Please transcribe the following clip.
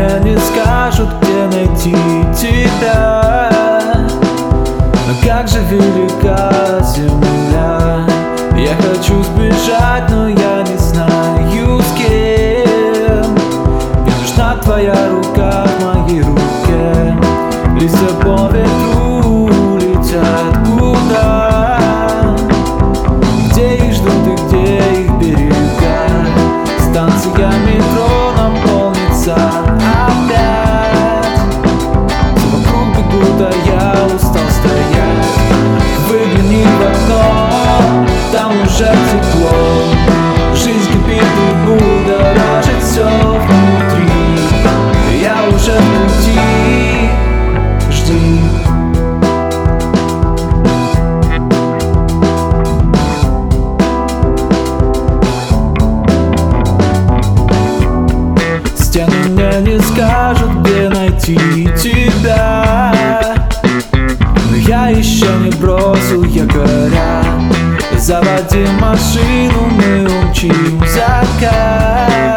мне не скажут, где найти тебя. Но как же велика земля. Я хочу сбежать, но я не знаю с кем. Мне нужна твоя рука в моей руке. Листья по ветру летят куда? Где их ждут и где их берега? Станция метро наполнится опять. Все вокруг бегут, а я устал стоять. Выгляни в окно, там уже тепло. Жизнь кипит и будоражит все внутри. Я уже в пути, жди. Стены мне не скажут, где найти тебя. Но я еще не бросил якоря. Заводи машину, мы умчим в закат.